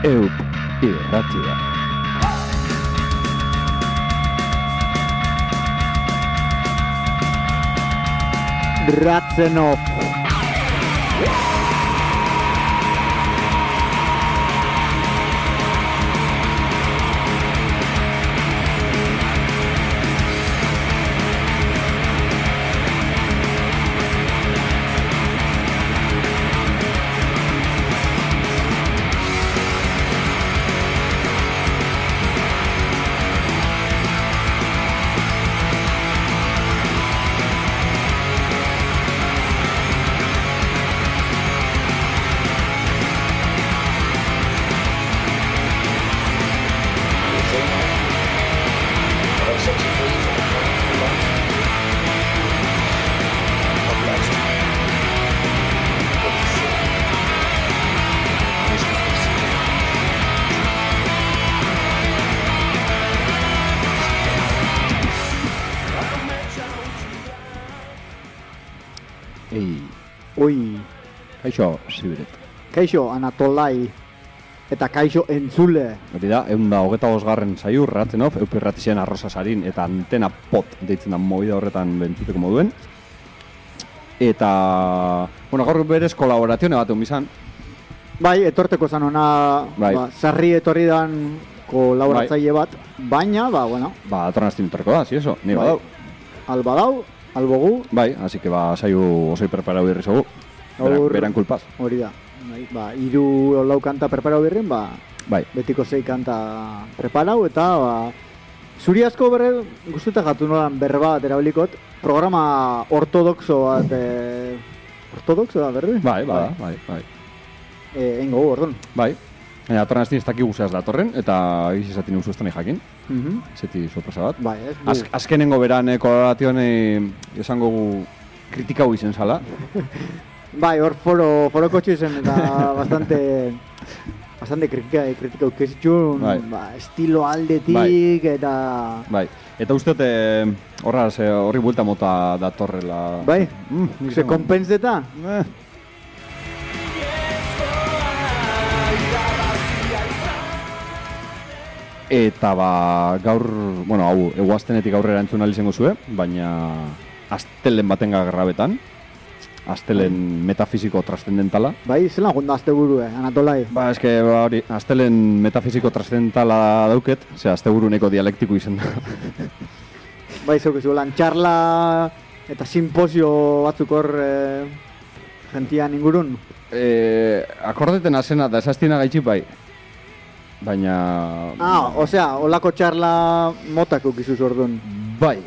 Eup irratia. Ratzenov. Oi, Kaixo, Sibiret. kaixo Anatolai eta kaixo entzule. Hori da, 125. Saiur, Ratzenov, Eup irratixen arrosa sarin eta antena pot deitzen da movida horretan bentzuteko moduen. Eta, bueno, gaur berez kolaboratione bat izan. Bai, etorteko zan ona, Bai. sarri etorri dan kolaboratzaile bat, baina, bueno, Datorren astin etorreko da, si eso, ni badau. albadau, albogu, Bai, así que saiu osoi preparau irri zogu. Beran kulpaz. hori da. Bai, 3 lau kanta preparau birrin, Bai. betiko 6 kanta preparau, eta zuri asko guztuta jatu nolan berba bat erabilikot, programa ortodoxo bat, ortodoxo da berri? Bai. Eingo, orduan. Bai. Datorren astin ez dakigu zeaz datorren, eta egiz esatin usu ez da jakin. Zeti sorpresa bat. Bai, Azkenengo beran kolaboratioan esango gu kritikau izen zala. Bai, hor foro kotxe zen eta bastante kritika ukezitxun, estilo aldetik eta... Bai, eta uste horri buelta mota datorrela. Bai, se kompenseta? Eta gaur, bueno, hau, eguaztenetik aurrera entzun izango zue, baina astelen batenga grabetan. Astelen metafisiko trascendentala. Bai, zelan gonda asteburu, Anatolai? Eske, hori, astelen metafisiko trascendentala dauket, asteburu neko dialektiko izen da. Bai, zeukezu, lan txarla eta simposio batzuk hor gentian ingurun? Akordeten azena da esaztina gaitxip bai. Baina... osea, olako txarla motak ukizuz orduan. Bai.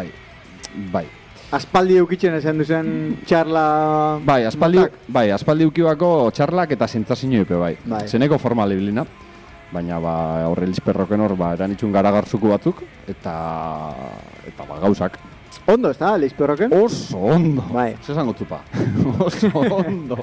Aspaldi eukitzen esan duzen txarla... Bai, aspaldi ukibako txarlak eta zentzazio epe bai. Zeneko formal ibilina. Baina horre lizperroken hor eran itxun garagarzuku batzuk eta gauzak. Ondo, ez da, lizperroken? Oso ondo. Bai. Zesan gotzupa. Oso ondo.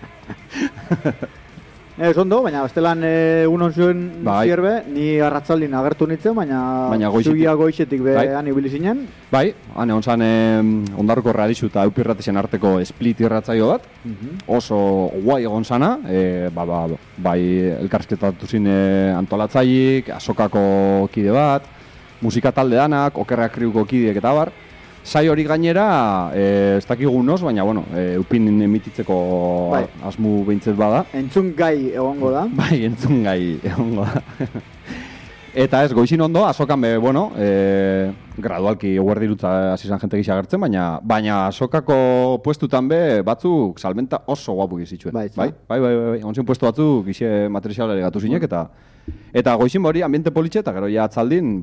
Ez ondo, baina bestelan unon zuen zierbe, ni arratzaldin agertu nintzen, baina zugia goixetik behan ibili zinen. Bai, hane onzan ondarruko radizu eta eupirratisen arteko split irratzaio bat, oso guai egon zana, bai elkarrizketatu zine antolatzailik, azokako kide bat, musika talde danak, okerrak kriuko kideek eta bar. Sai hori gainera, ez dakigu noz, baina, eupin emititzeko asmu behintzet bada. Entzun gai egongo da. Bai, entzun gai egongo da. Eta ez, goizin ondo, azokan gradualki eguerdi irutza hasi zan jente gisa agertzen, baina azokako puestutan batzuk salmenta oso guapu gizitzuen. Bai. Onzien puestu batzuk gize materialare gatu zinek, eta goizin hori ambiente politxe, eta gero ja atzaldin,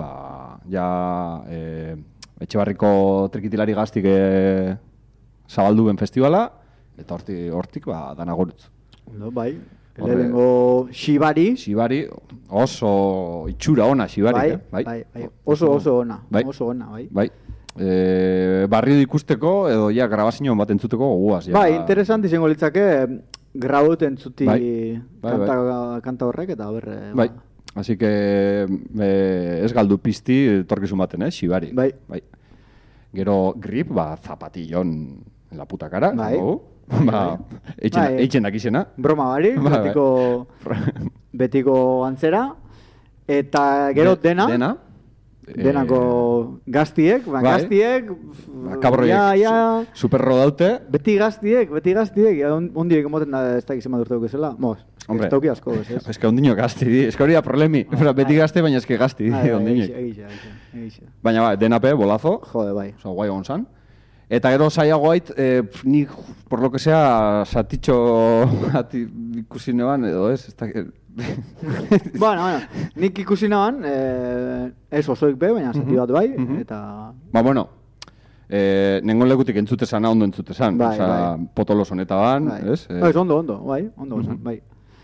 Etxebarriko trikitilari gaztik zabaldu ben festivala, eta hortik dana gorutz. Bai, lehenengo Shibari. Shibari, oso itxura ona Shibari. Bai. Oso ona, bai. Barrio ikusteko, edo grabazio bat entzuteko goguaz. Bai, interesant izango litzake, grabut entzuti kanta horrek, eta berre... Bai. Así que ez galdu pizti torkizun baten, Shibari. Bai. Gero grip, zapatillon en la puta cara. Bai. Eitzen dakizena. Broma bari, betiko antzera, eta gero dena. Denako gaztiek, gaztiek, kabroiek superro daute. Beti gaztiek, ondiek emoten da ez da gizema durteko ezela. Ez tauki asko, ez? Ez que ondino gazti di, ez que hori da problemi. Beti gazte, baina ez que gazti di ondinek. Baina denape, bolazo. Jode, bai. Osa, guai gonzan. Eta gero zaiago ait, ni, por lo que sea, satitxo ikusi neban, edo ez? Bueno, nik ikusi neban, ez osoik be, baina zati bat bai, eta... Bueno, nengon lekutik entzutezan, ondo entzutezan. Osa, potolos honetaban, ez? Ez, ondo, bai, ondo gonzan, bai.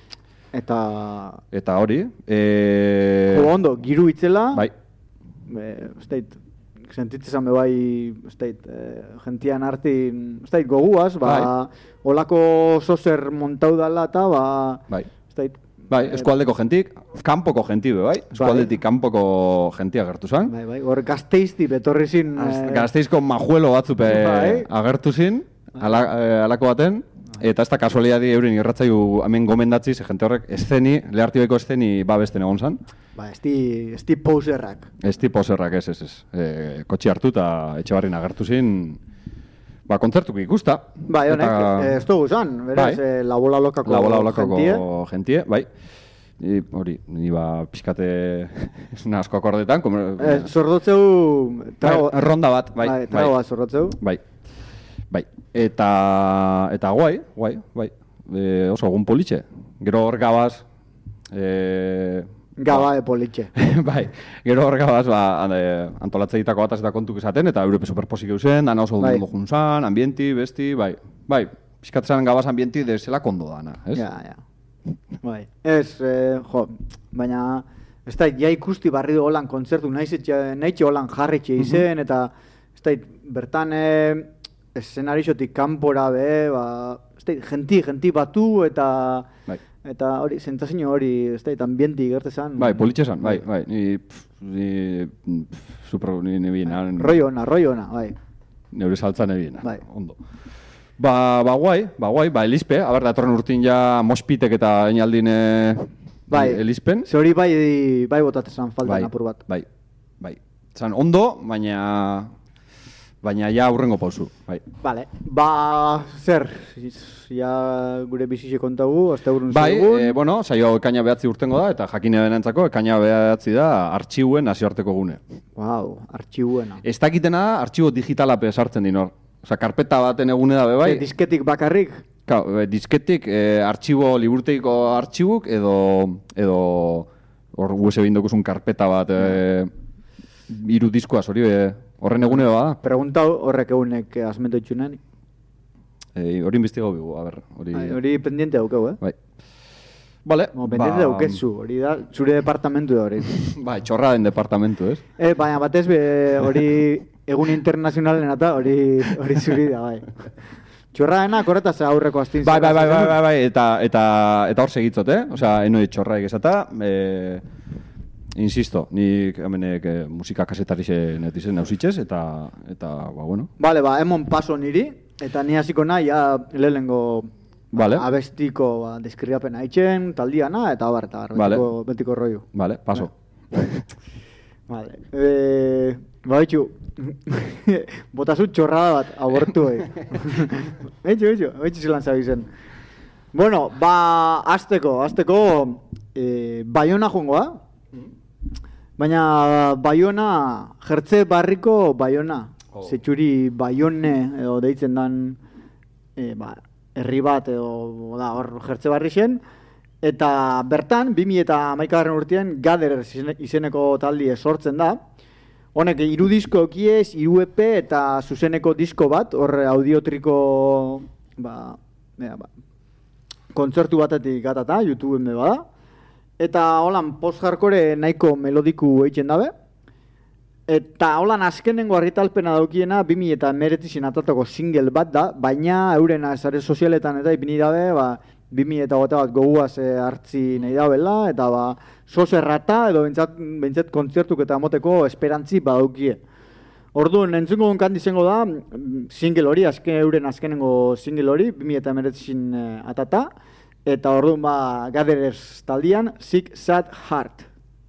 Eta hori... Ondo, giru itzela... Bai. Sentitzezan be bai, gentian hartin, goguaz, olako sozer montau dala eta, Bai, eskualdeko gentik, kanpoko genti be, bai? Eskualdetik kanpoko gentia agertu zan. Bai, hor gazteizti betorri zin... Gazteizko majuelo batzupe agertu zin, alako baten, eta ez da kasualiadi euren irratzaiu hemen gomendatzi, ze jente horrek lehartibeko eszeni babesten egon zan. Ba, esti poserrak. Esti poserrak, ez. Kotxi hartu eta etxebarrin agertu zin, kontzertuko ikusta. Bai, honek, ez dugu zan, beraz, labola lokako gentie, bai. Hori, ni pixkate asko akordetan. Zordotzeu... Ronda bat, bai. Trago bat zordotzeu. Bai. Eta guai. Oso egun politxe. Gero hor gabaz... Gaba politxe. Bai, gero hor gabaz antolatze ditako bat eta kontuk esaten, eta Europe superposik eusen, dana oso ondo juntzan, ambienti, besti, bai, pixkatzan gabaz ambienti desela kondo dana, ez? Ja. Bai, ez, baina, ez da, ja ikusti barri du holan kontzertu, nahitxe holan jarritxe izen, eta, ez da, bertan eszenarixotik kanpora be, ez da, genti batu, eta hori, sentazio hori, ez da, ambienti gertezan. Bai, politxezan, bai, ni nebien. Roi ona, bai. Neure saltza nebien, bai. Ondo. Guai, Elispe, datorren urtin ja mospitek eta einaldin Elispen. Ze hori bai botatzen faltan apur bat. Bai. Zan, ondo, baina ja aurrengo pausu, bai. Vale, zer, ja gure bizixe kontagu, azte urun zegoen. Bai, saio ekaina behatzi urtengo da, eta jakine benentzako ekaina behatzi da artxiuen nazioarteko gune. Wow, artxiuena. Ez dakitena artxibo digitalape sartzen dinor. Osa, karpeta baten egune da, bai. Disketik bakarrik? Disketik, artxibo, liburteiko artxibuk, edo hor USB indokuzun karpeta bat, hiru diskoaz, hori horren egune da. Pregunta horrek egunek asmentu itxunen? Hori inbestigo bigu, hori pendiente daukeu, Bai. Vale. Pendiente daukezu, hori da, zure departamentu da hori. Bai, txorra den departamentu, ez? Baina batez hori egun internazionalen eta hori zuri da, bai. Txorra dena, korretaz aurreko astin. Bai, eta hor segitzot, Osea, enoi txorraik esata, insisto, nik hemenek musika kasetarixe netizen nausitxez, eta bueno. Bale, emon paso niri, eta ni hasiko nahi, lehenengo abestiko deskribapena itxen, taldiana, eta betiko roiu. Bale, paso. Bale, baitxu, botazu txorrada bat, abortu Baitxu zelan zabizen. Bueno, azteko, Baiona joangoa, baina Baiona, jertze barriko Baiona, zetxuri Baione, edo deitzen dan, herri bat, edo hor jertze barri zen, eta bertan, 2011 urtean, Gader izeneko taldi sortzen da. Honek, 3 disko ekiez, 3 EP eta zuzeneko disko bat, hor audiotriko kontzertu batetik gatata, YouTubeen bada. Eta holan post-hardcore nahiko melodiku eitzen dabe. Eta holan azkenengo argitalpena daukiena 2019 atatako single bat da, baina euren sare sozialetan eta ipini dabe, 2021 goguaz hartzi nahi dabela, eta sozerrata edo bentsat kontzertuk eta moteko esperantzi badaukie. Orduan, entzungo gonkan izango da, single hori, euren azkenengo single hori, 2019 atata, eta orduan Gatherers taldian Sick Sad Heart.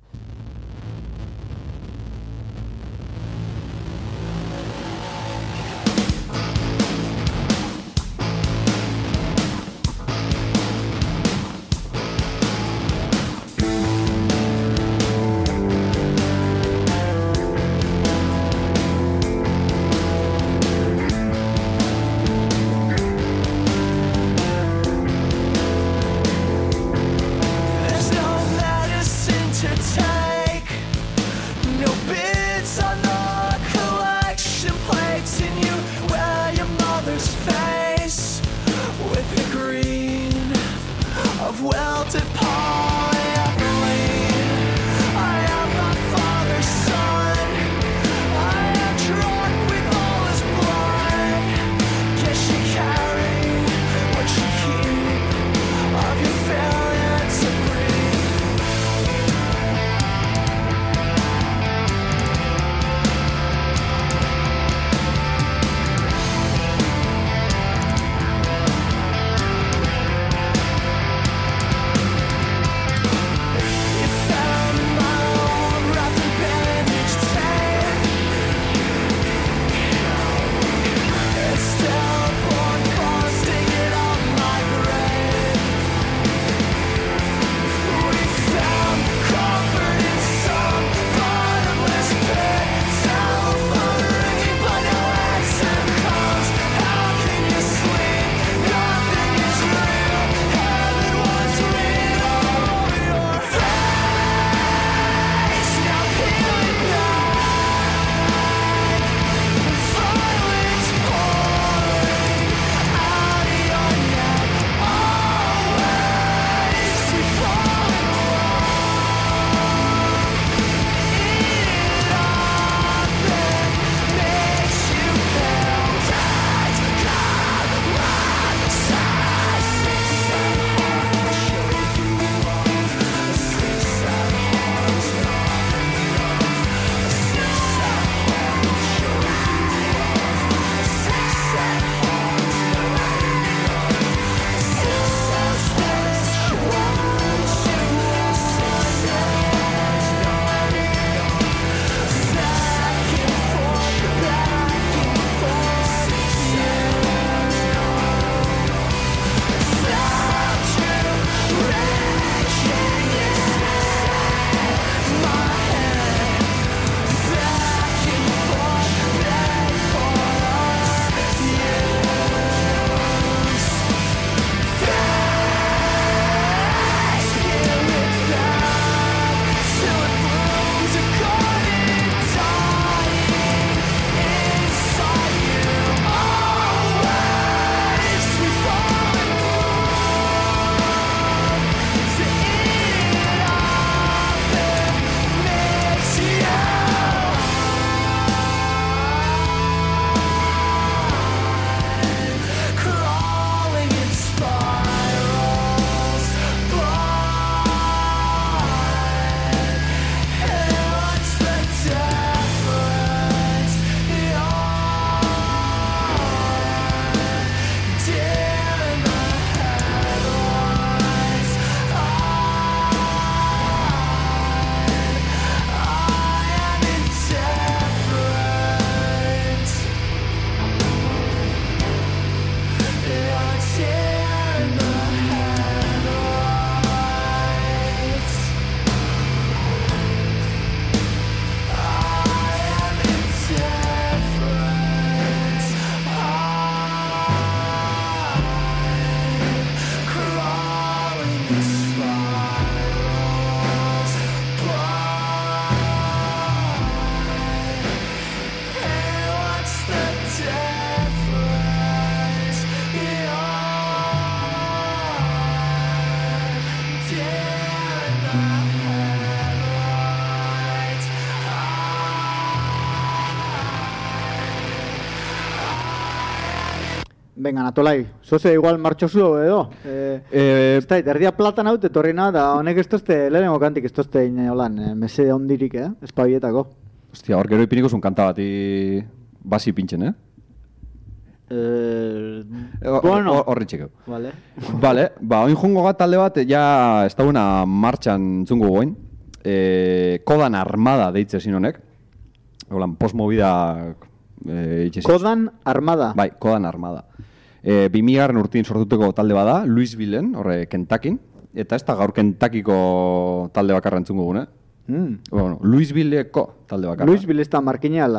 Venga, Natolai, zoze igual martxozu edo. Ez da, erdia platan haute torrina, da honek ez tozte, lehenengo kantik ez tozte holan, mese ondirik, espabietako. Ostia, hor gero ipiniko zun kanta bati basi pintzen, Bueno. Horri txikeu. Vale. Vale, oin jungo bat talde bat, ja ez dauna martxan zungo goin. Kodan Armada deitze zin honek. Holan, postmovida... Kodan Armada? Bai, Kodan Armada. 2000 urtin sortuteko talde bada, Louisvilleen, horre Kentakin. Eta ez da gaur Kentakiko talde bakarra entzungo gune. Bueno, Louisvilleko talde bakarra. Louisville ez da markineala.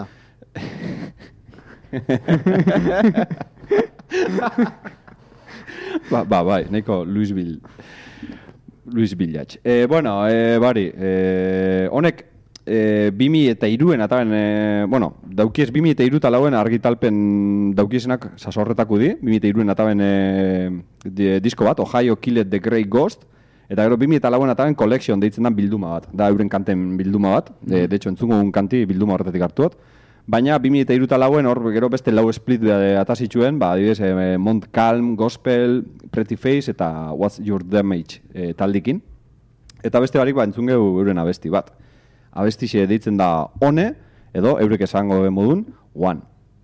Bai, nahiko Louisville jatx. Bueno, bari, honek 2003 ataben, bueno, daukiez 2003 talauen argitalpen daukiesenak sasorretako di, 2003 ataben disko bat, Ohio Killed the Grey Ghost, eta gero 2004 ataben Collection deitzen da bilduma bat, da euren kanten bilduma bat, de hecho entzungo un kanti bilduma horretik hartuot, baina 2004 hor gero beste lau split atazitxuen, adibidez, Mont Calm, Gospel, Pretty Face eta What's Your Damage taldikin, eta beste barik entzungeu euren abesti bat. Abestixe deitzen da One, edo eurek esango modun, One.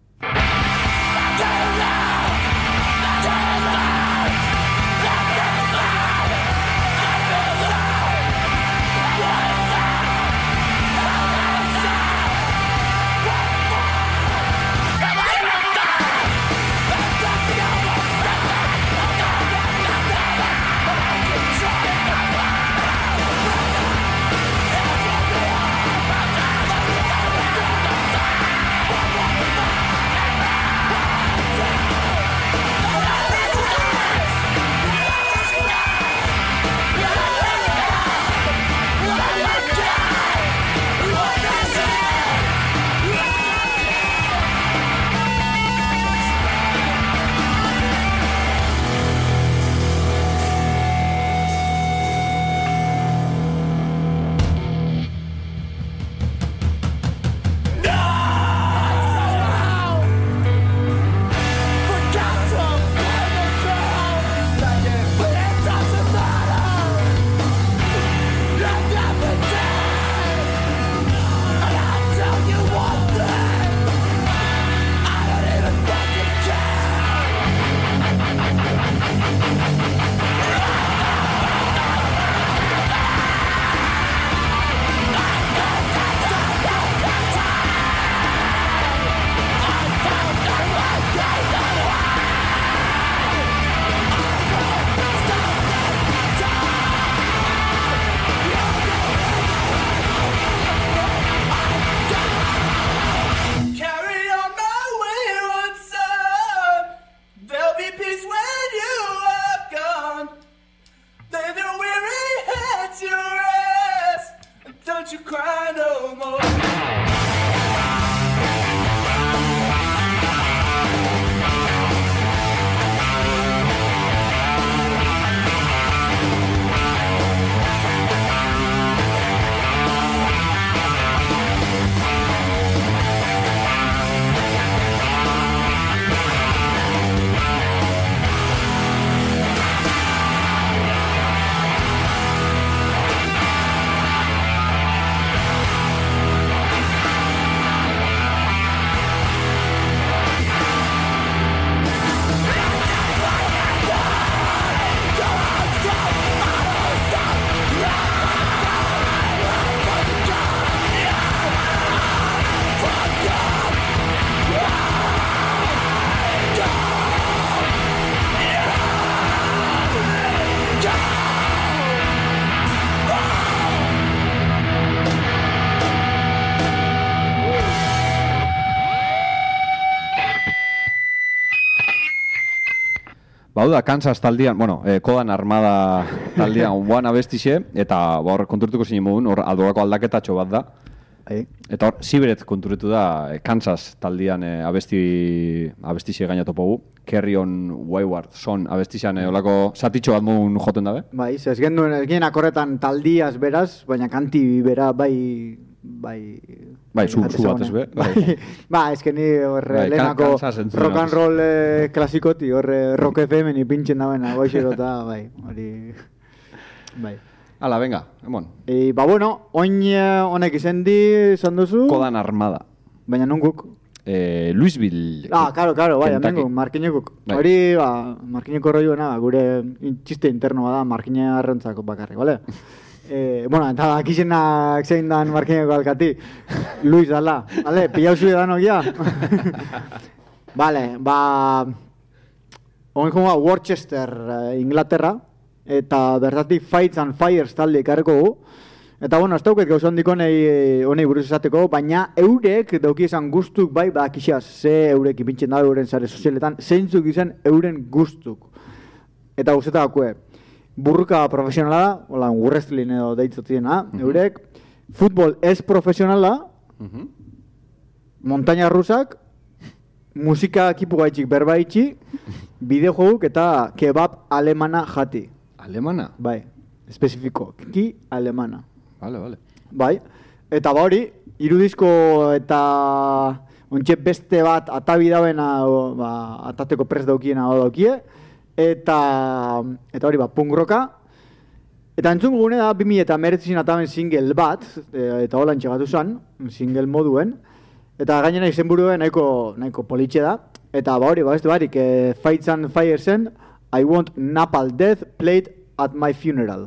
Hau da, Kansas taldean, bueno, Kodan Armada taldean One abestixe, eta hor konturatuko zinen modun, hor aldogako aldaketatxo bat da. Eta hor, Siberet konturatu da Kansas taldean abestixe gainatopogu. Carry on Wayward Son abestixean olako satitxo bat modun joten dabe. Bai, ez gen akorretan taldiaz beraz, baina kanti bera Bai, zu bat ez be. Ba, ez que ni horre lehenako rock and roll klasikoti, horre rock FM ni pintzen dabena, goixerota, bai, hori, bai. Hala, venga, emon. Ba, bueno, oin honek izen di, esan duzu? Kodan Armada. Baina non guk? Louisville. Claro, bai, amengo, Markinekuk. Hori, Markineko roioena, gure txiste interno bada, Markine arrontzako bakarrik, bale? Bueno, eta akizenak zein dan Markineko alkati. Luis dala, bale? Pilauzu edan ogia? Bale, Oin jonga Worcester, Inglaterra, eta bertatik Fights and Fires talde ikarreko gu. Eta bueno, ez dauket gauza handik honei buruz esateko, baina eurek dauki esan guztuk bai bakixaz, ze eurek ipintzen da euren sare sozialetan, zeintzuk izan euren guztuk. Eta guztetakue, burruka profesionala da, hola, wrestling edo deitzatzena, eurek, futbol ez profesionala, montaña rusak, musika ekipu gaitxik berbaitxi, bideojoguk eta kebab alemana jati. Alemana? Bai, espezifiko, ki alemana. Vale. Bai, eta hori, irudizko eta ontxe beste bat atabi dauena, atateko prest daukiena daukie, eta hori, punk rocka. Eta entzun gune da, 2019 atamen single bat, eta hola entxegatu zen, single moduen, eta gainera izenburuen nahiko politxe da. Eta hori, beste barik, Fights and Firesen, I Want Napalm Death Played at My Funeral.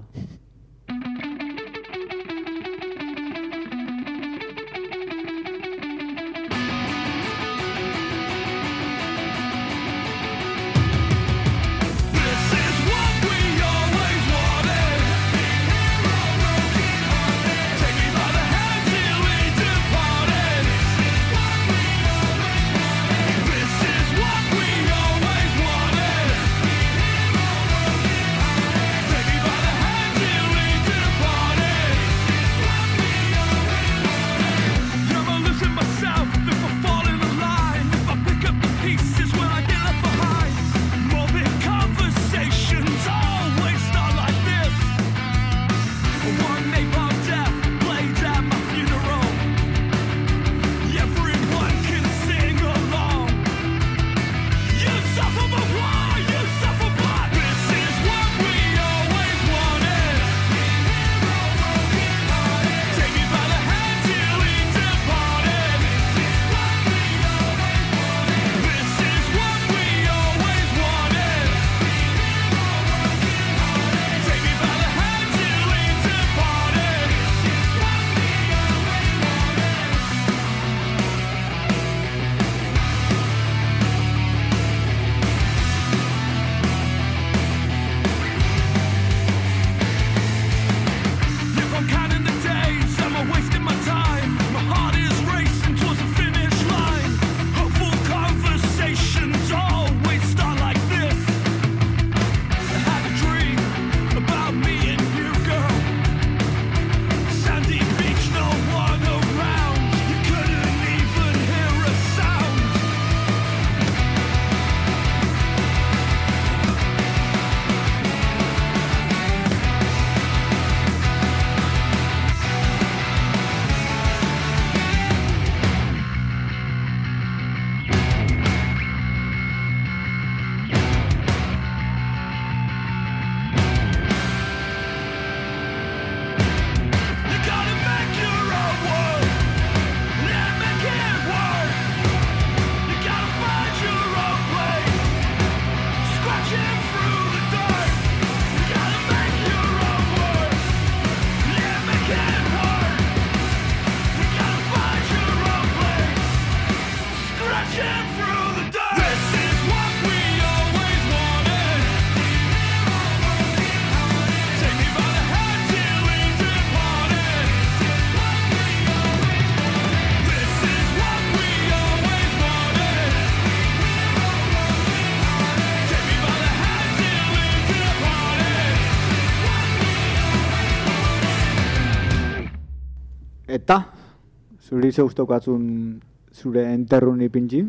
Eta, zuri zeuztokatzun zure enterrun ipintxin?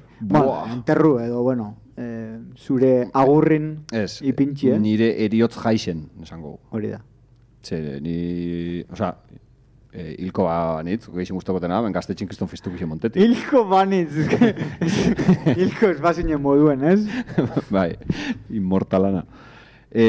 Enterru edo, zure agurrin ipintxi, nire eriotz jaixen, esango. Hori da. Hilko banitz, gehizin guztokotena, gaztetxin kriston festuk izan montetik. Hilko banitz, hilko espazinen moduen, ez? Bai, inmortalana.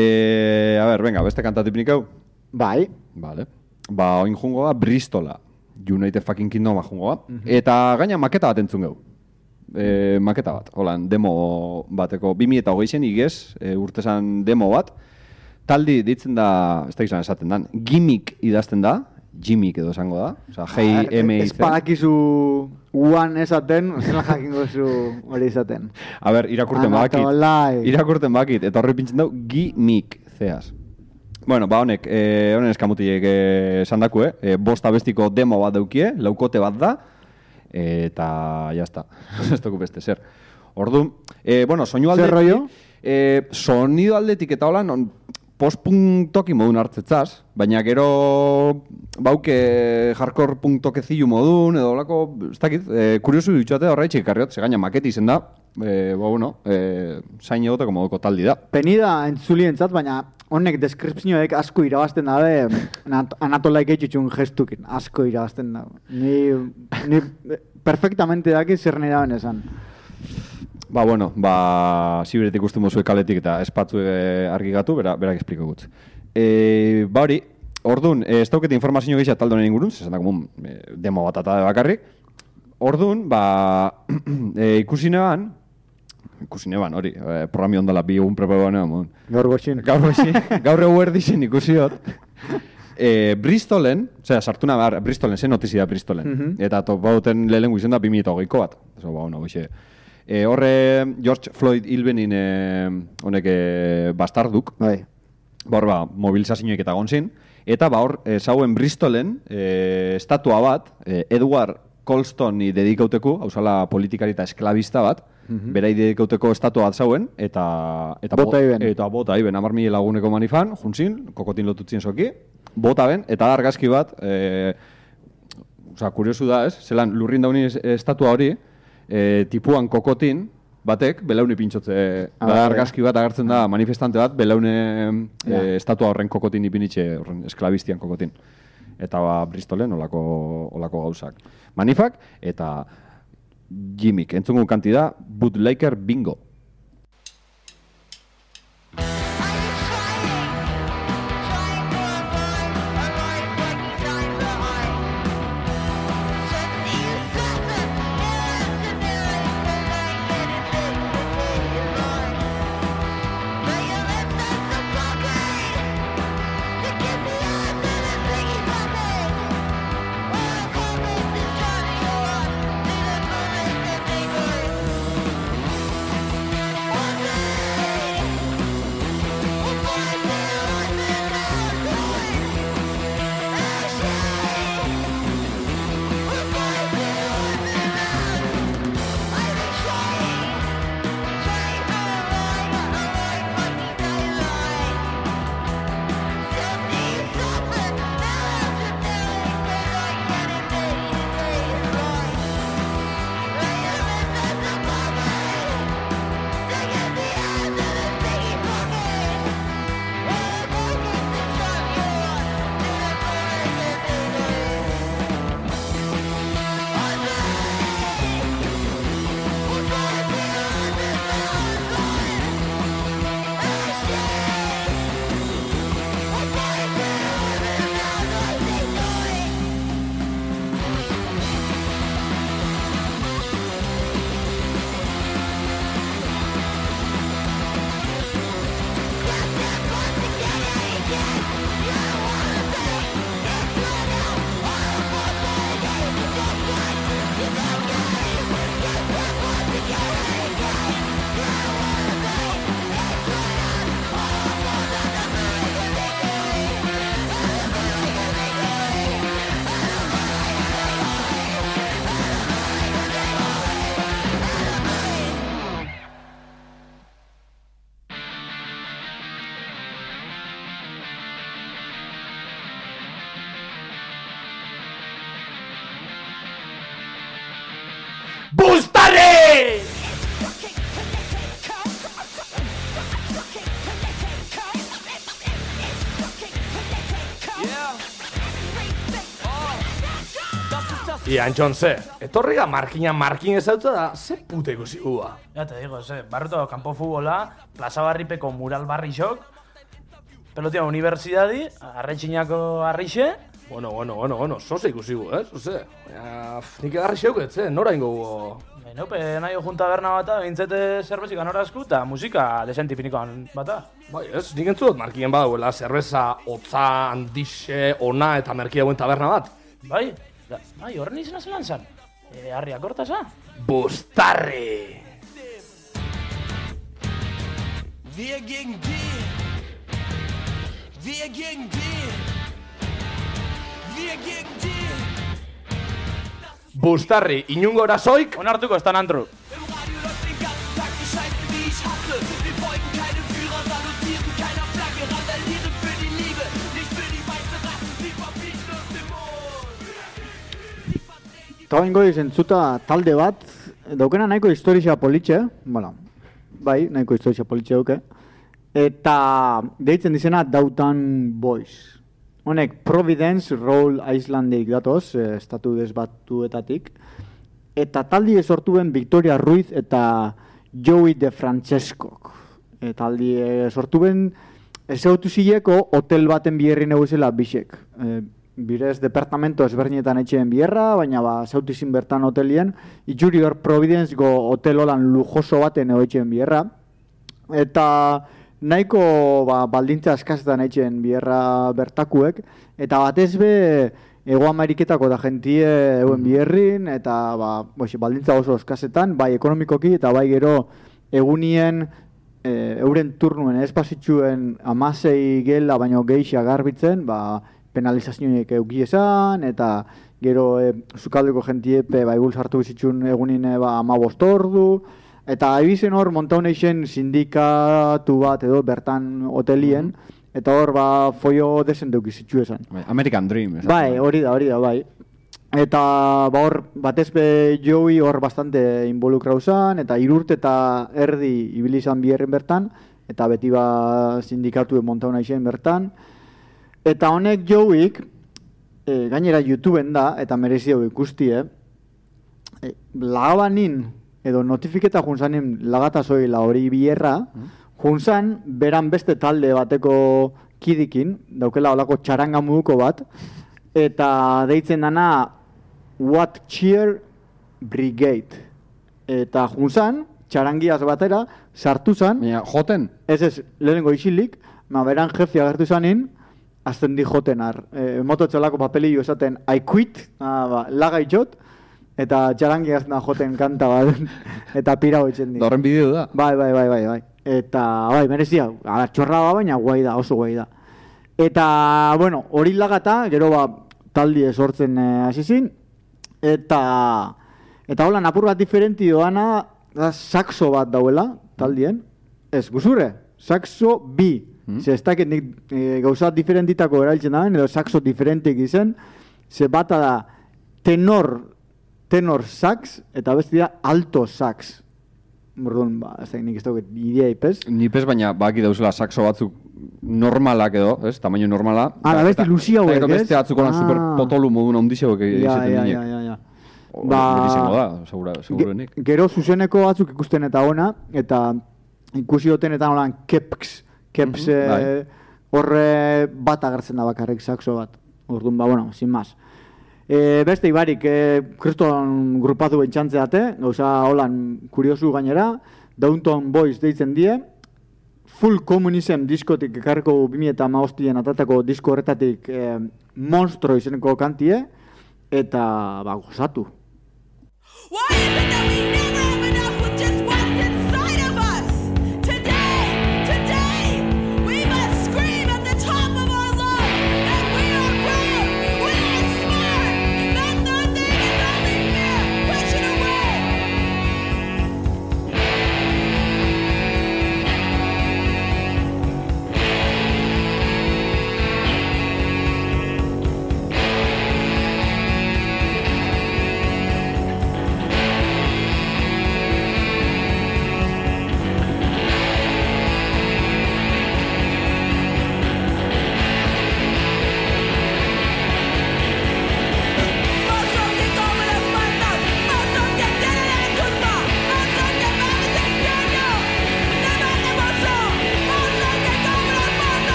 Venga, beste kantatu ipinik hau? Bai. Vale. Oin jungo da Bristola. United fucking Kingdom jungo bat. Eta gaina maketa bat entzun geu. Maketa bat, holan, demo bateko, 2008 igez, urtezan demo bat. Taldi ditzen da, ez da izan esaten dan, gimmick idazten da, gimmick edo esango da. Osa, G-I-M-I-C. Ez badakizu uan esaten, zela jakingo zu hori izaten. A ber, irakurten bakit, eta horri pintzen dau, gimmick, zeaz. Bueno, ba honek, honen eskamutiek esan daku, 5 abestiko demo bat daukie, laukote bat da, eta jazta, ez dugu beste zer. Orduan, bueno, soinu aldetik... Zer rollo? Sonido aldetik eta holan, post-punktoki modun hartzetzaz, baina gero bauke hardcore punktokezillu modun, edo olako, ez dakit, kuriosu ditxoate horreitxik karriot, segaina maketi izen da, bueno, zain egoteko moduko taldi da. Penida entzulientzat, baina honek deskripzioek asko irabazten dabe Anatolaik eitxutxun gestukin, asko irabazten da. Ni perfectamente daki zer nire daben esan. Ba, bueno, ziberetik ikusten mozue kaletik eta espatzu argigatu, berak espliko gutz. Ba hori, orduan, ez daukete informazio gehiago taldonen ingurun, zesan da komun demo bat eta bakarrik. Orduan, ikusi neban, hori, programi ondala bi egun preparoan egon. Gaur goxin. Gaur eguerdixen ikusiot. Bristolen, sartu nabar, Bristolen, zen notizia Bristolen. Eta bauten lehengu izen da 2008ko bat. Eso, ba, bueno, horre George Floyd hilbenin honek bastarduk. Bai. Hor mobilizazioek eta gonzin. Eta hor, zauen Bristolen estatua bat, Edward Colstoni dedikauteko, hausala politikari eta esklabista bat, berai dedikauteko estatua bat zauen, eta bota iben, 10.000 laguneko manifan, juntzin, kokotin lotutzien soki, bota ben, eta argazki bat, kuriosu da ez, zelan lurrin dauni estatua hori, tipuan kokotin, batek, belaune pintxotze, argazki bat agertzen da manifestante bat, belaune estatua horren kokotin ipinitxe, horren esklabistian kokotin. Eta Bristolen olako gauzak. Manifak eta gimmick. Entzungun kantida, Bootlegger Bingo. ¡Bustare! Ian Johnse, etorriga markin ezautza da, zer pute ikusi gua? Ya te digo, barruto kanpo futbola, plaza barripeko mural barrixok, pelotia universidadi, arretxinako arrixe, Bueno, zoze ikusi gu, zoze. Nik egarri xeuket, nora ingo gu... Neupe nahi junta berna bata, bintzete zerbezi ganora esku eta musika desenti finikoan bata. Bai, nik entzudot markien badauela, zerbeza, hotza, handixe, ona eta merkia hauen taberna bat. Bai, horren izena zelan zan. Harriak hortasa? Bustarri! Wir gegen die! Wir gegen die! Wir gegen die! Bustarri, inungo erasoik? Onartuko estan antru. Im Radio läuft den ganzen Tag die Scheiße, die ich hasse. Wir folgen keinem Führer, salutieren keiner Flagge, randalieren für die Liebe, nicht für die weiße Rasse, sie verbieten uns den Mond. Eta bain goiz entzuta talde bat, daukena nahiko historia politxe, bai, nahiko historia politxe duke, eta deitzen dizena Downtown Boys. Honek Providence, Rhode Islandik datoz, estatu desbatuetatik, eta taldi sortuen Victoria Ruiz eta Joey De Francescok. Taldi sortuen ezautu zileko hotel baten bierri neguzela bisek. Birez departamento ezberdinetan etxeen bierra, baina zautu izin bertan hotelien, itxuri hor Providence go hotel holan lujoso baten etxeen bierra. Eta nahiko baldintza eskazetan etxeen bierra bertakuek, eta batez be Ego Ameriketako da jentie euen bierrin, eta baldintza oso eskazetan, bai ekonomikoki eta bai gero egunien euren turnuen espazitxuen 16 gela baino gehiago garbitzen, penalizazioek eukiesan, eta gero zukaldeko jentiepe igual sartu bizitzun egunin 15 ordu, eta ebizen hor montauneixen sindikatu bat edo bertan hotelien, eta hor foio desendeuk izitxu esan. American Dream. Bai, hori da, bai. Eta hor batez be Joey hor bastante involukrau zan, eta 3 urte eta erdi ibili izan bierren bertan, eta beti sindikatuen montauneixen bertan. Eta honek Joeyk, gainera YouTubeen da, eta merezi dugu ikustie, lagabanin, edo notifiketa junzanin lagatazoi hori bierra, junzan beran beste talde bateko kidikin, daukela olako txaranga muduko bat, eta deitzen dana What Cheer Brigade. Eta junzan, txarangiaz batera, sartu zan... Baina, joten? Ez, lehenengo isilik, beran jefi agertu zanin, azten di jotenar. Mototxolako papelillo esaten, I quit, lagai jot, eta txarangi azten joten kanta bat, eta pira hoitzen di. Da horren bideo da? Bai. Eta, merezia, txorra baina guai da, oso guai da. Eta, bueno, hori lagata, gero taldi sortzen hasizin, eta hola, apur bat diferenti doana, saxo bat dauela, taldien, ez, guzurre, saxo bi. Ze ez dakit nik gauzat diferentitako erailtzen daben, edo saxo diferentik izen, ze bata da tenor sax, eta besti da alto sax. Bordun, ez dakit nik ez dakit idea ipez. Nipez, baina baki dauzela saxo batzuk normalak edo, ez, tamaino normala. Da besti luzia hauek, ez? Eta beste atzuk ona super potolu modun ondixeok izaten dinek. Ja. Beriziko da, segurenik. Gero zuzeneko batzuk ikusten eta ona, eta ikusi duten eta nolan keps horre bat agertzen da bakarrik saxo bat. Orduan, bueno, sin más. Beste ibarik, kriston grupatu bentxantzeate, gauza holan kuriosu gainera, Downtown Boys deitzen die, Full Communism diskotik ekarriko 2015 atatako disko horretatik Monstro izeneko kantie, eta gozatu. Why is it that we never have enough with just what's inside of us? Today, we must scream at the top of our lungs that we are proud, we are smart, that nothing is only fear, push it away.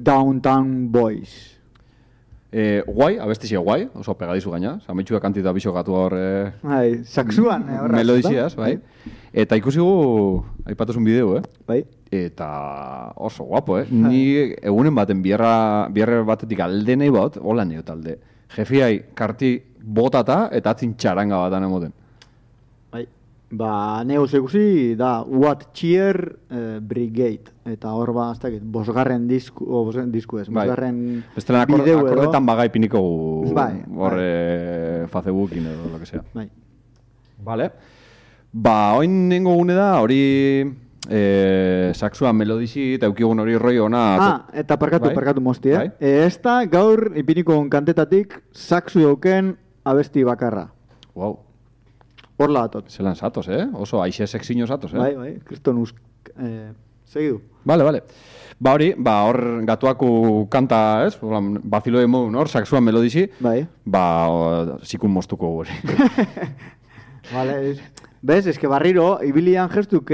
Downtown Boys. Guai, abestixe guai, oso pegadizu gaina, ametxua kantita biso gatu hor Bai, saxuan, horra. melodiziaz, bai. Eta ikusi gu, aipatuzun bideo, Bai. Eta oso guapo, Ni egunen baten bierre batetik alde nahi bat, hola neo talde. Jefiai karti botata eta atzin txaranga bat anemoten. Bai. Ba, neo ikusi da What Cheer Brigade. Eta hor ba, ez dakit, bosgarren disku ez, bosgarren Bestela bideo edo. akordetan bagai piniko gu Bai, hor Facebookin edo, lo que sea. Bai. Vale. Ba, oin nengo gune da, hori saxua melodizi eta eukigun hori roi ona. Eta parkatu mosti, Bai. Ez da gaur ipiniko kantetatik saxu dauken abesti bakarra. Wow. Horla datot. Zelan satos, Oso aixe sexiño satos, Bai, kriston segidu. Vale. Ba hori, hor gatuaku kanta, ez? Bazilo de modun hor, saxua melodizi. Bai. Ba, zikun mostuko hori. Vale, bez, eske barriro, ibilian gestuk,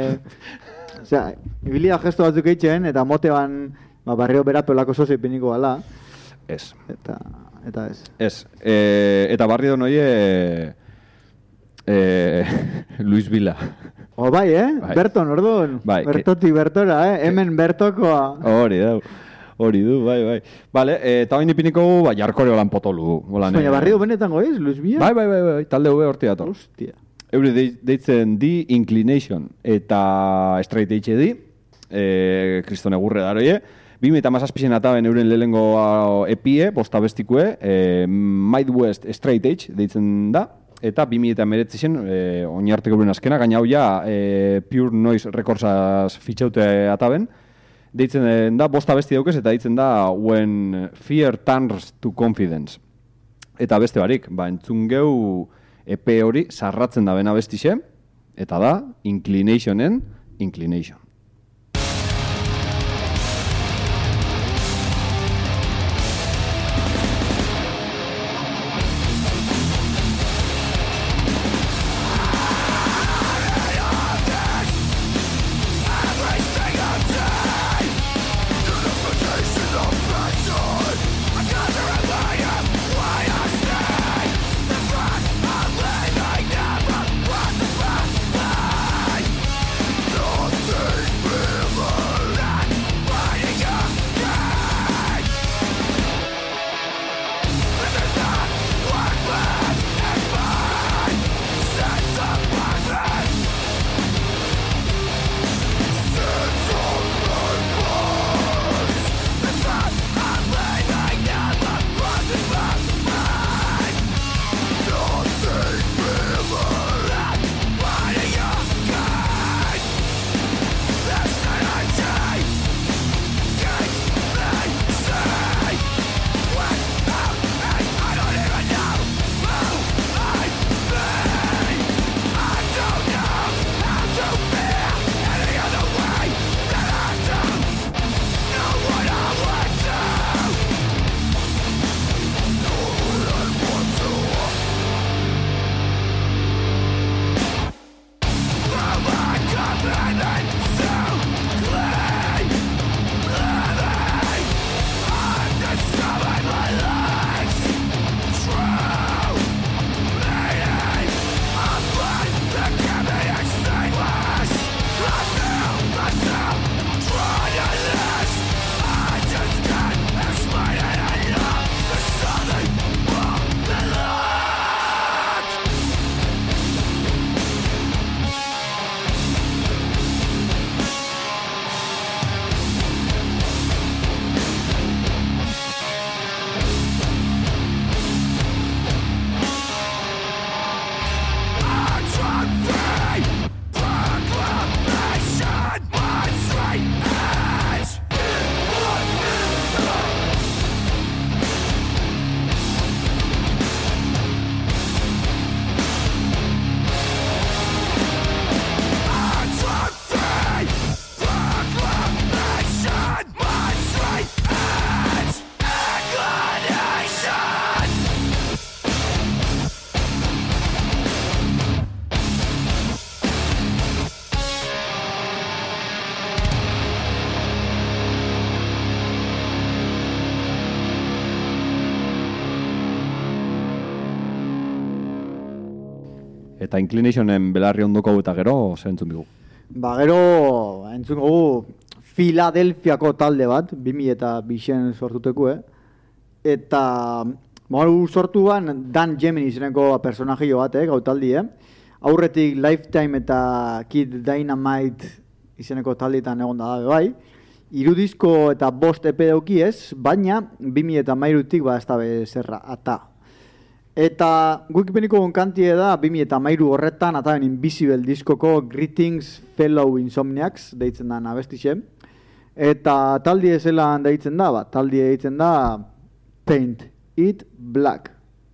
ibilian gestu batzuk eitzen, eta motean, barriro berapelako zoze piniko gala. Ez. Eta ez. Ez. Eta barrio noie Luis Vila. Bai, Berton, orduan. Bai, Bertotik bertora, hemen bertokoa. Hori du, bai. Vale, eta hain ipiniko jarkore holan potolu. Baina barrio benetan goiz, Luis Vila? Bai, talde hube horti dator. Hostia. Eure deitzen The Inclination eta Straight HD, kriston egurre daroie. 2017 ataben euren lehengo epie, bosta bestikue, Midwest Straight Edge deitzen da. Eta 2019 oinarteko euren azkena, gaina hau ja Pure Noise Recordsaz fitxaute ataben. Deitzen da, bosta besti daukez, eta deitzen da When Fear Turns to Confidence. Eta beste barik, entzun geu EP hori sarratzen da bena bestixe, eta da Inclinationen Inclination. Nothing Eta Inclinationen belarri ondoko eta gero, zer entzun dugu? Ba, gero, entzun gogu, Filadelfiako talde bat, 2002 sortuteku, Eta, sortu ban, Dan Gemini izeneko personajio bat, gau taldi, Aurretik Lifetime eta Kid Dynamite izeneko taldeetan egon da bai. 3 disko eta 5 EP dauki ez, baina 2013tik ba ez da zerra ata. Eta Wikipeniko kantie da 2013 horretan ataben Invisible diskoko Greetings Fellow Insomniacs deitzen da abestixe. Eta taldi ezelan deitzen da, taldi deitzen da Paint It Black.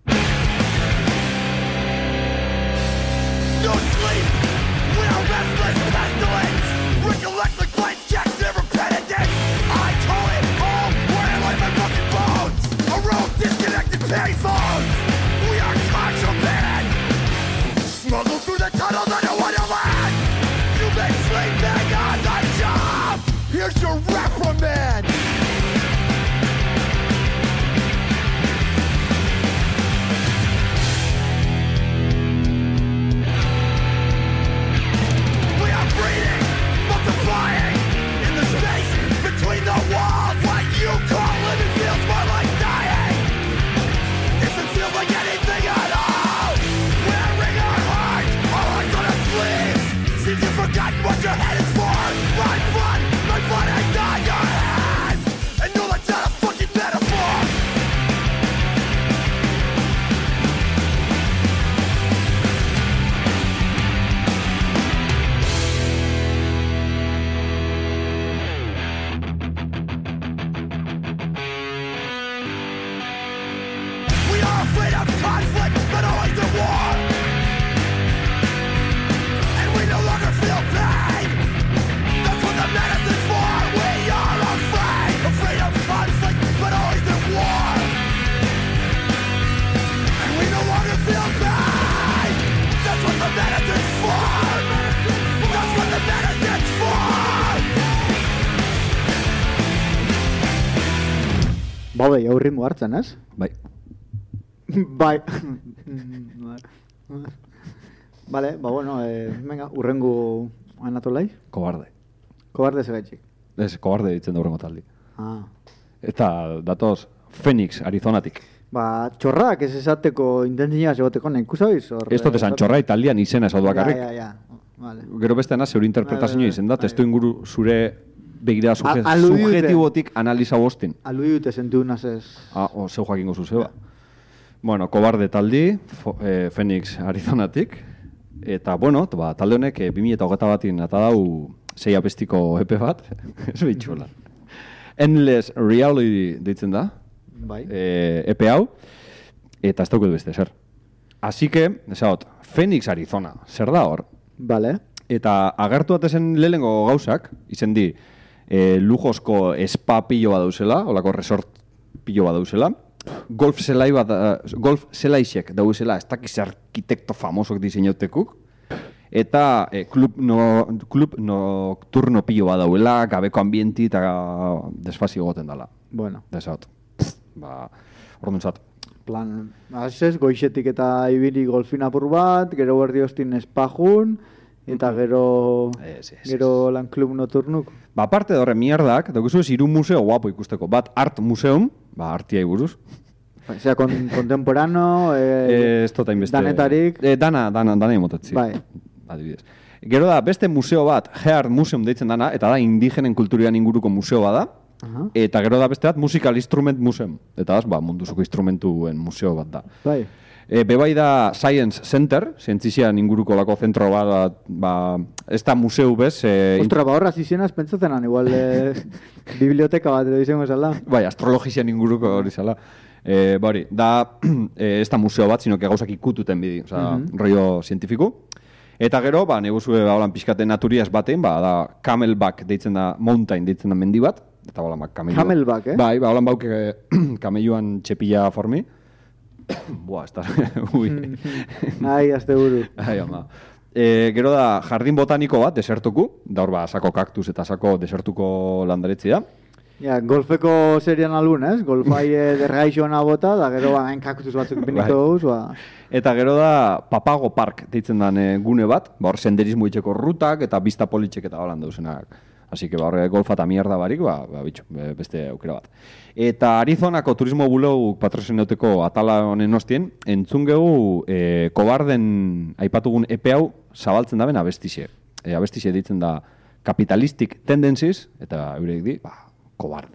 No sleep, we are restless pestilence. Recollect the fight, check never penitent. I call it home, where I lay my broken bones. A road disconnected payphones. We are contraband. Smuggled through the tunnels under Wonderland. You've been sleeping on the job. Here's your reprimand. Breeding, multiplying in the space between the walls. What you call living feels more like dying. If it feels like anything at all, wearing our hearts on our sleeves. Seems you've forgotten what your head is for. My blood is on your hands. And no, that's not a fucking metaphor. Afraid of conflict, but always the war. And we no longer feel pain. That's what the medicine's for. We are afraid of conflict, but always the war. And we no longer feel pain. That's what the medicine's for. That's what the medicine's for. Bai, hau ritmo hartzen, ez? Bai. Bai. Vale, ba bueno, venga, urrengo anatolai. Kobarde. Kobarde segaitxik. Ez, kobarde ditzen da urrengo taldi. Ah. Eta datoz Phoenix, Arizonatik. Ba, txorrak ez esateko intentzina segoteko nahi sabiz? Ez dut esan txorra taldean izena ez hau bakarrik. Ja. Vale. Gero besteana zeure interpretazioa izen da, testu inguru zure begira Aludite. subjetibotik analiza bostin. Aludite sentiu nazez. Zeu jakingo zuzeba. Bueno, kobarde taldi, Phoenix Arizonatik. Eta, bueno, talde honek 2021 eta dau 6 abestiko EP bat. Ez behitxola. Endless Reality deitzen da. Bai. EP hau. Eta ez dauket beste, zer. Así que, esagot, Phoenix Arizona, zer da hor? Vale. Eta agertu atezen lehenengo gauzak, izen di, lujozko spa pilo bat dauzela, olako resort pilo bat dauzela, golf zelaixek dauzela, ez dakiz arkitekto famosok diseinautekuk, eta klub nocturno pilo bat dauela, gabeko ambienti eta desfazio goten dela. Bueno. Desaut. Orduntzat. Plan, azez, goixetik eta ibili golfin apur bat, gero berdi hostin espajun, eta gero lan klub noturnuk. Ba, aparte horre mierdak, daukuzu ez 3 museo guapo ikusteko. Bat Art Museum, artiai buruz. Osea, kontemporano, ez tota inbeste. danetarik. Dana emotetzi. Bai. Adibidez. Gero da, beste museo bat, Heart Museum deitzen dana, eta da indigenen kulturian inguruko museo bada. Eta gero da beste bat, Musical Instrument Museum. Eta da, munduzuko instrumentuen museo bat da. Bai. Bebai da Science Center, zientzizian inguruko lako zentro bat, ez da museu bez. Ostra, horraz izenaz pentsatzen igual biblioteka bat edo izango zala. Bai, astrologizian inguruko hori zala. Bari, da ez da museo bat, sino que gauzak ikututen bidi, rollo zientifiku. Eta gero, neguzue holan pixkaten naturiaz batein, da Camelback deitzen da, mountain deitzen da mendi bat. Eta holan Camelback, Bai, holan bauke kameluan txepila formi. Buah, ez da, ui. Ai, azte buru. Ai, ama. Gero da, jardin botaniko bat, desertuku. Da hor sako kaktuz eta sako desertuko landaretzi da. Ja, golfeko serian alun, ez? Golfai dergaixoana bota, da gero hainkaktuz batzuk piniko dauz, Eta gero da Papago Park deitzen dan gune bat, hor senderismo itxeko rutak eta bista politxek eta holan dauzenak. Así que hor golfa eta mierda barik, bitxo, beste aukera bat. Eta Arizonako turismo bulou patrozineuteko atala honen ostien, entzun gegu kobarden aipatugun epe hau zabaltzen daben abestixe. Abestixe deitzen da Capitalistic Tendencies, eta eurek di, kobarde.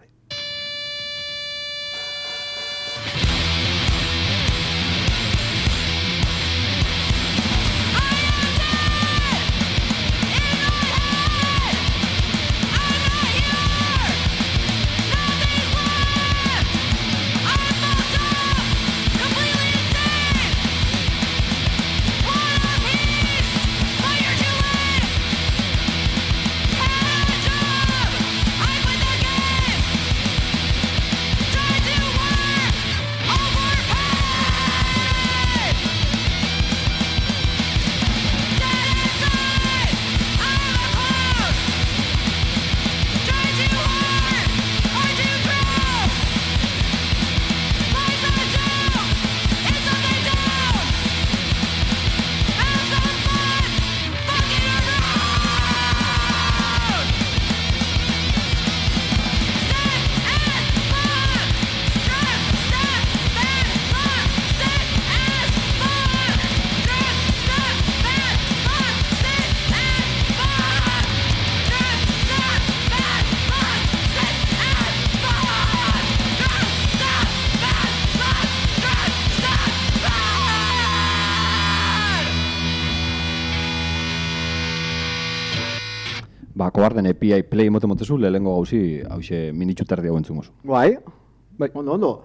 Kobarden EPI play motezu lehengo gauzi hause minitxuterdi hau entzumozu. Bai. Ondo.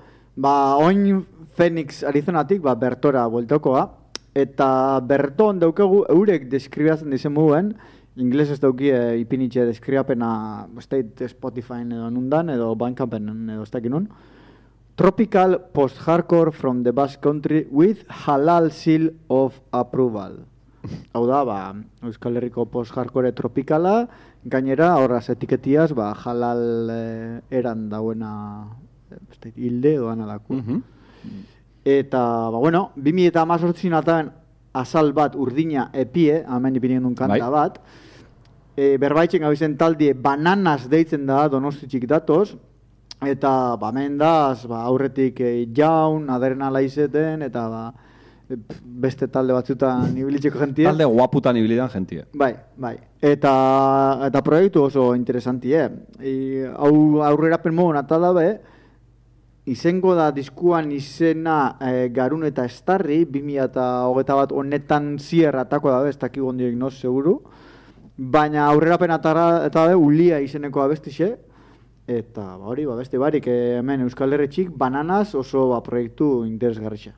Oin Phoenix Arizonatik, Bertora bueltokoa. Eta Berton daukegu eurek deskribatzen dizen muguen, inglesez dauki ipinitxe deskribapena Spotify edo nundan, edo Bandcampen edo ez dakinun. Tropical post-hardcore from the Basque Country with halal seal of approval. Hau da, Euskal Herriko post-hardcore tropikala, gainera, horraz etiketiaz, halal eran dauena hilde doan alako. Eta, 2018 natan azal bat urdina epie, hemen ipinien duen kanta bat, berbaitzen gabizen taldie Bananas deitzen da, Donostitxik datoz, eta, hemen daz, aurretik jaun, adrenala izeten, eta, beste talde batzutan ibilitzeko jentie. Talde guaputan ibilidan jentie. Bai. Eta proiektu oso interesantie. Hau aurrerapen modu natala be, izengo da diskuan izena Garun eta Estarri, 2021 honetan zierratako da be, ez dakik gondioik noz seguru. Baina aurrerapen eta be, Ulia izeneko abestixe. Eta hori, beste barik, hemen Euskal Herretxik, Bananas oso proiektu interesgarrixa.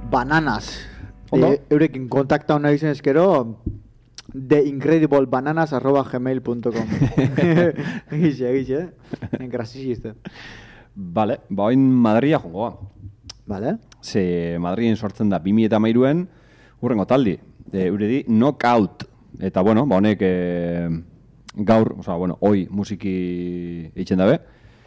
Bananas. Ondo? Eurekin kontakta hona izen ezkero, theincrediblebananas@gmail.com. Egixe. Engrasiziste. Vale, ba oin Madria jongoa. Vale? Ze Madriden sortzen da 2013en urrengo taldi. Euredi Knockout. Eta bueno, ba honek gaur, hoi musiki eitzen dabe.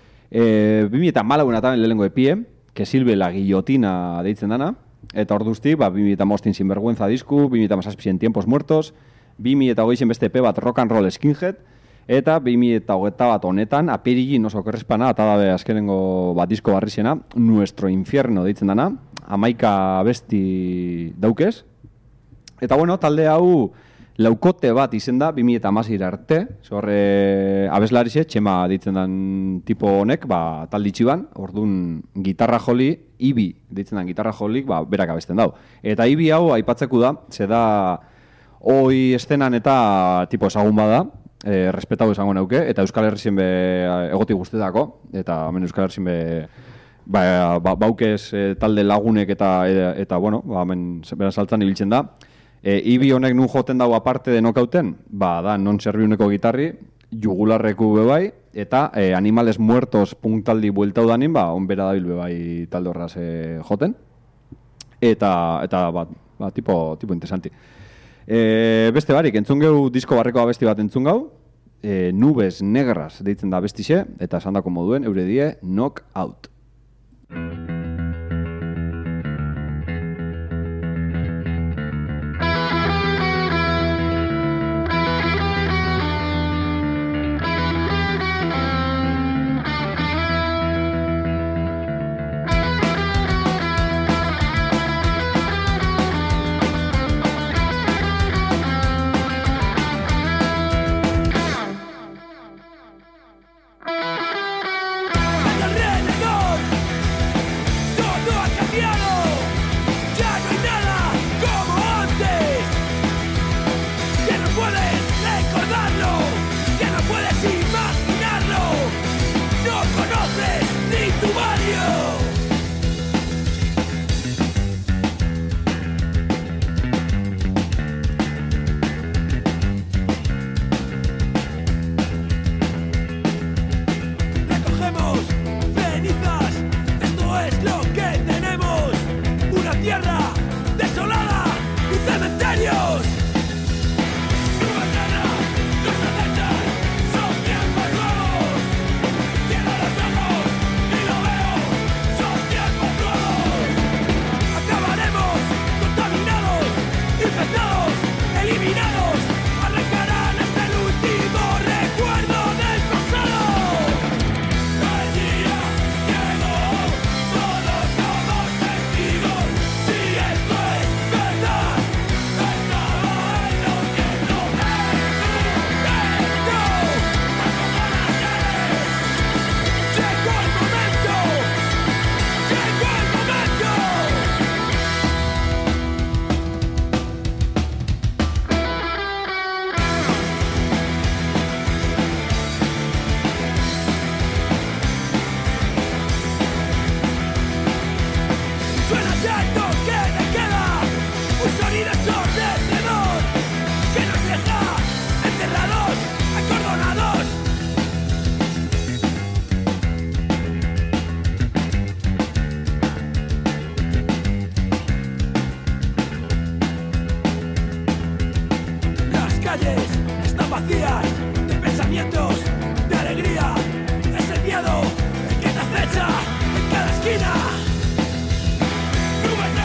2014 eta lehenengo epie, que silbe la guillotina deitzen dana. Eta orduzti, 2015 Sinvergüenza disku, 2017 Tiempos Muertos, 2020 beste EP bat Rock and Roll Skinhead, eta 2021 honetan, apirigin oso kerrespana, eta dabe azkenengo bat disko barrizena, Nuestro Infierno deitzen dana, 11 besti daukez. Eta bueno, talde hau laukote bat izen da, 2016 arte, zorre abeslarize, txema ditzen dan tipo honek, taldi txiban, orduan gitarra joli, Ibi ditzen dan gitarra jolik, berak abesten dau. Eta Ibi hau aipatzeku da, ze da, hoi estenan eta tipo ezagun bada, respetau esango nauke, eta Euskal Herrizien be egoti guztetako, eta hemen Euskal Herrizien be baukez talde lagunek eta bueno, hemen beran saltzan ibiltzen da. Ibi honek nun joten dago aparte de nokauten, da non serbiuneko gitarri, jugularreku bebai, eta Animales Muertos punktaldi bueltau danin, onbera dabil bebai talde horraz joten. Eta tipo interesanti. Beste barik, entzun geu disko barreko abesti bat entzun gau, Nubes Negras deitzen da abestixe, eta esan dako moduen, eure die Knockout. Nubes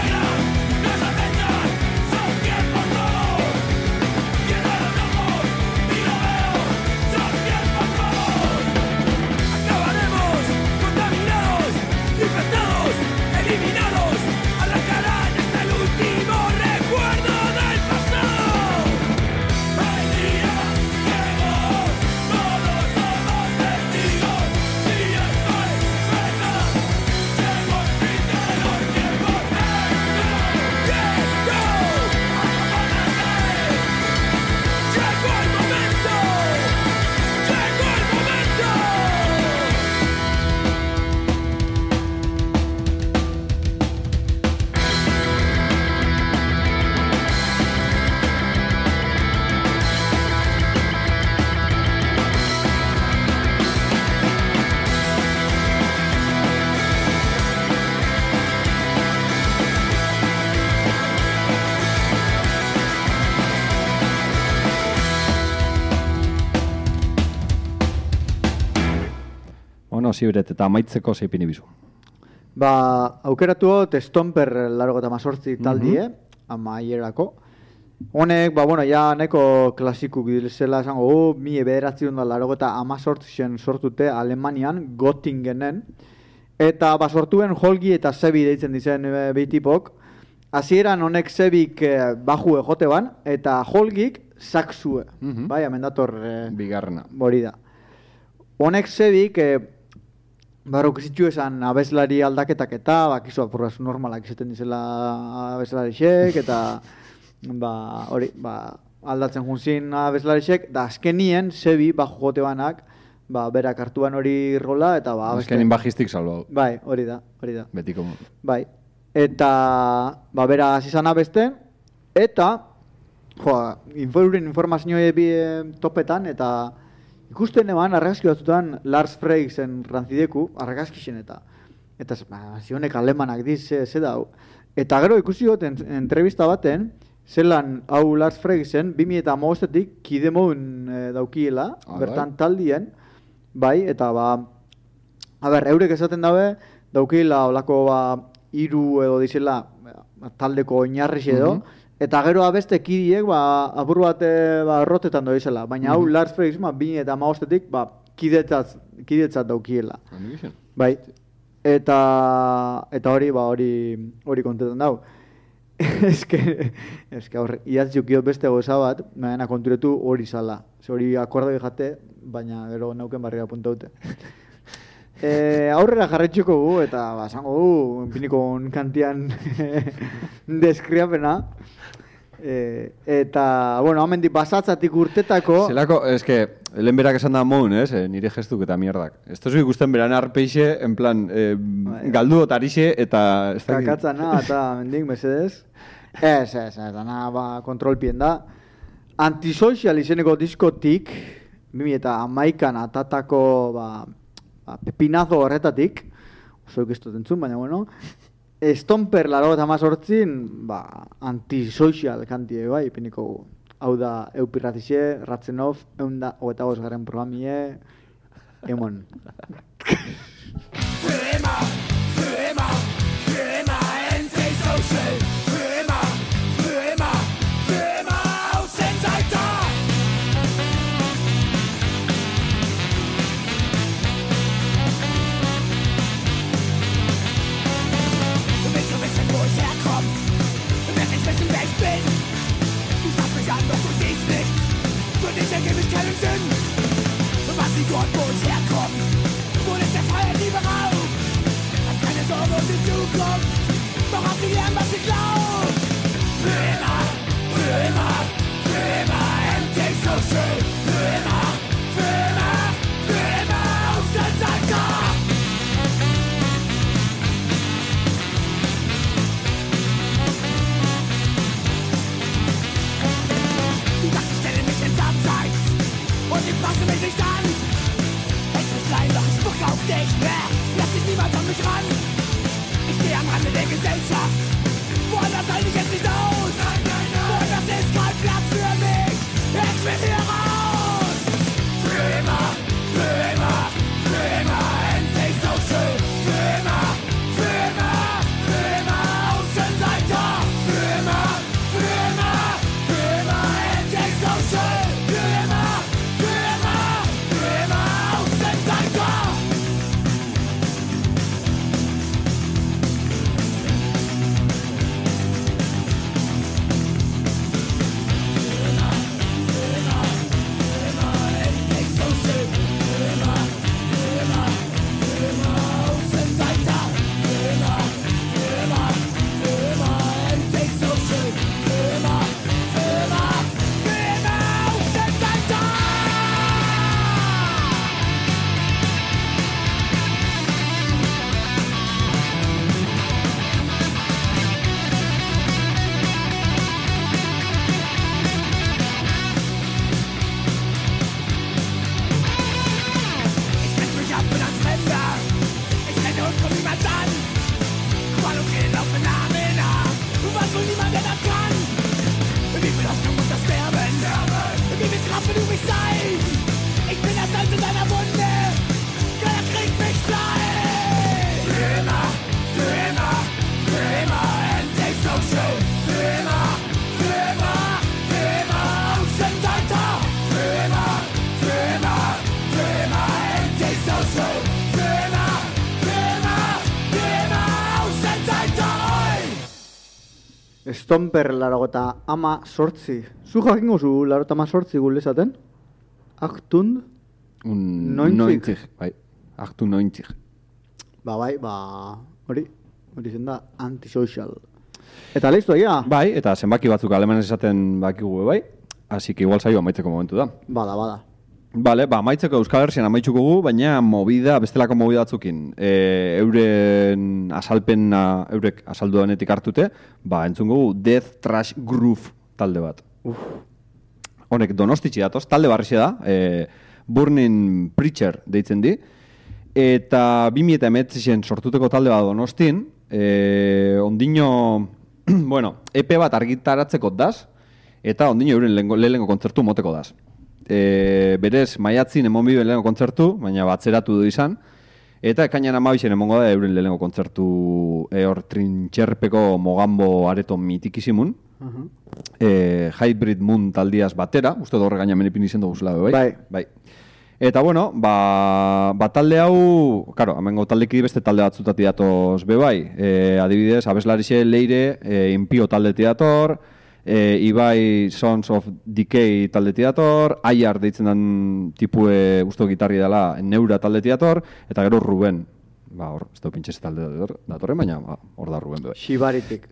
Zibiret eta amaitzeko zeipini bizu. Ba, aukeratu hot Stomper 98 taldie, amaierako. Honek, ba, bueno, ja nahiko klasikuk zela esango, 1998 sortute Alemanian, Göttingenen, eta ba, sortuen Holgi eta Sebi deitzen dizen behitipok. Hasieran honek Sebik bajue jote ban, eta Holgik saxue, bai, amendator bigarrena. Hori da. Honek Sebik, barrok zitzu esan abeslari aldaketak eta, bakizu apurraz normalak izaten dizela abeslarixek, eta ba, hori, ba, aldatzen junzin abeslarixek, da azkenien Sebi baju jote banak, ba, berak hartuan hori rola, eta ba, azkenin bajistik salbau. Bai, hori da. Betiko. Bai, eta, ba, bera izan abesten, eta, informazioa topetan, eta ikusten eban argazki batzutan Lars Freixen rantzideku, argazkixen eta zionek alemanak diz, ze dau. Eta gero ikusi got entrevista baten, zelan hau Lars Freixen 2015-etik kidemoun daukiela, bertan taldien, bai, eta ba, eurek esaten dabe, daukiela olako ba, 3 edo dizela taldeko oinarriz edo, eta gero abeste kidiek, ba, apur bat rotetan doizela, baina hau Lars Freix, 2015-etik, ba, kidetzat daukiela. Bai, eta hori, ba, hori kontetan dau. Eske aurre, iatziuk iot beste goza bat, maena konturetu hori zala. Hori akorda jate, baina gero nauken barriga puntaute. Aurrera jarretxuko gu, eta zango gu, piniko kantian deskriapena. Eta, bueno, hamendik basatzatik urtetako... Zelako, eske, lehen berak esan da moun, nire gestuk eta mierdak. Ez tozu ikusten beran arpeixe, en plan, galdu otarixe, eta... Kakatzana, eta mendik, mesedez. Ez, dana, ba, kontrolpien da. Antisocial izeneko diskotik, 2011an atatako, ba, pepinazo horretatik, oso ikiztot entzun, baina, bueno... Stomper 98, ba, antisocial kantie bai, piniko hau da Eupirratixe, Ratzenov, 125 programie, emon. Für immer antisocial. Für immer Außenseiter. Wissen, wer ich bin. Du starrst mich an, doch du siehst nicht. Für dich ergibt es keinen Sinn. Was sie dort, wo ich herkomme, wo ist der freie Liebe Raum? Stomper 98. Zu jakingo zu 98 gule esaten? 8 90, bai. 98. Bai, hori zen da antisocial. Eta leiztu egia? Bai, eta zenbaki batzuk alemanez esaten bakigu bai. Así que igual saio amaitzeko momentu da. Bada. Bale, amaitzeko Euskal Herrian amaitzuko gu, baina bestelako movida batzukin. Euren asalpena, eurek asaldu denetik hartute, entzungo gu Death Trash Groove talde bat. Honek Donostitxi datoz, talde barrixe da, Burning Preacher deitzen di, eta 2019 sortuteko talde bat Donostin, ondino, EP bat argitaratzeko daz, eta ondino euren lehenengo kontzertu moteko daz. Berez, maiatzin emon bibe lehenengo kontzertu, baina batzeratu du izan, eta ekainan 12 emongo da euren lehenengo kontzertu hor trintxerpeko Mogambo areto mitikizimun, Hybrid Moon taldiaz batera, uste horre gaina menipin izen dugu zela, bai. Eta talde hau, karo, amengo taldeki beste talde batzutati datoz bai, adibidez, abeslarixe Leire, Impio talde dator, Ibai Sons of Decay talde dator, Aiar deitzen den tipue usto gitarri dela Neura talde dator, eta gero Ruben. Hor, ez da pintxez talde datorren, baina hor da Ruben bai. Xibaritik.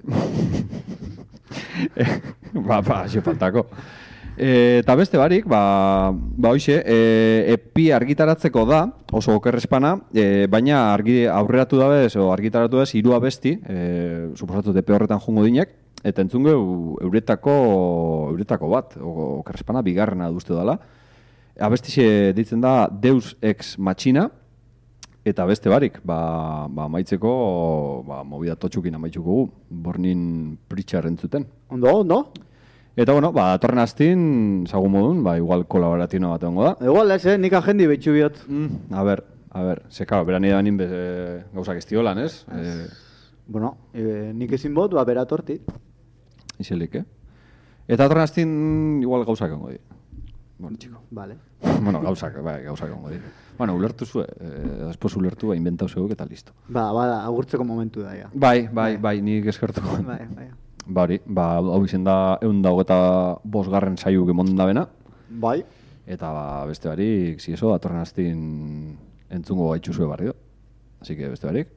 Xo faltako. Eta beste barik, hoxe, epi argitaratzeko da, oso okerrespana, baina aurreratu dabez, o argitaratu dabez, 3 abesti, suposatu depe horretan jungo dinek, eta entzungo euretako bat, okerrespana, bigarrena duzte dela. Abestixe ditzen da Deus Ex Machina, eta beste barik, maitzeko, movida totxukin amaitzuko gu, Burning Preacher entzuten. Ondo? Eta datorren astin, zagun modun, igual kolaboratino bat egongo da. Igual ez, nik agendi betxu biot. A ber, sekao, beran idan inbez gauzak ez tiolan, ez? Nik ezin bot, bera torti. Izelik, Eta datorren astin, igual gauzak egongo di. Txiko. Vale. Gauzak egongo di. Ulertu zue, después ulertu, inventau zeuk eta listo. Agurtzeko momentu da, ja. Bai, nik eskertuko. Hau izen da 125. saiu gemonden da bena. Bai. Eta beste barik, zieso, datorren astin entzungo gaitxuzue barri do. Así que beste barik.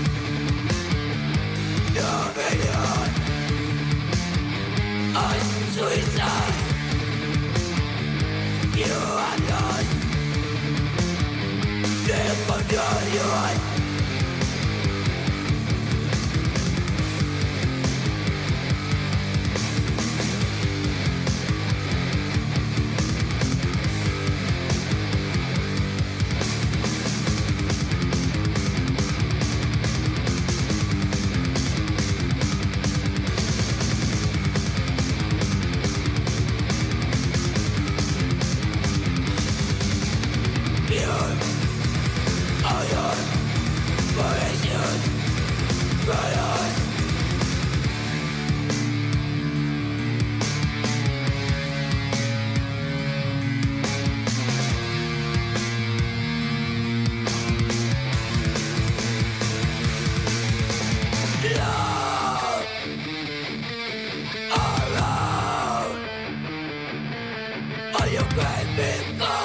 I You can be gone.